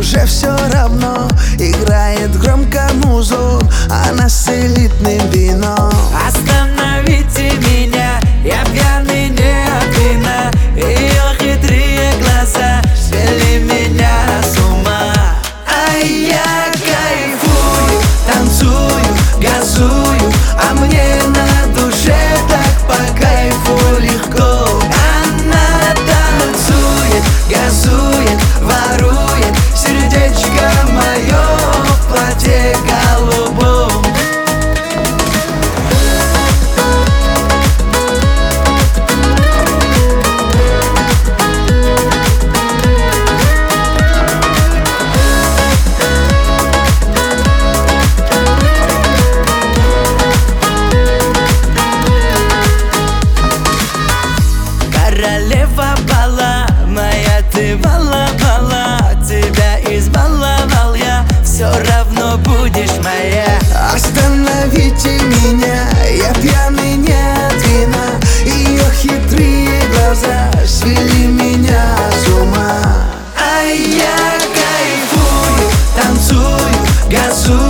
уже все равно. Играет громко музон, она с элитным вином. Остановите меня, я пьяный не от вина. Ее хитрые глаза свели меня с ума. А я кайфую, танцую, газую, а мне на душе так по кайфу легко. Она танцует, газует, ворует сердечко мое в платье голубом. Королева бала, моя ты бала-бала. Тебя избаловал я, все равно будешь моя. Остановите меня, я пьяный не от вина. Ее хитрые глаза свели меня с ума. А я кайфую, танцую, газую.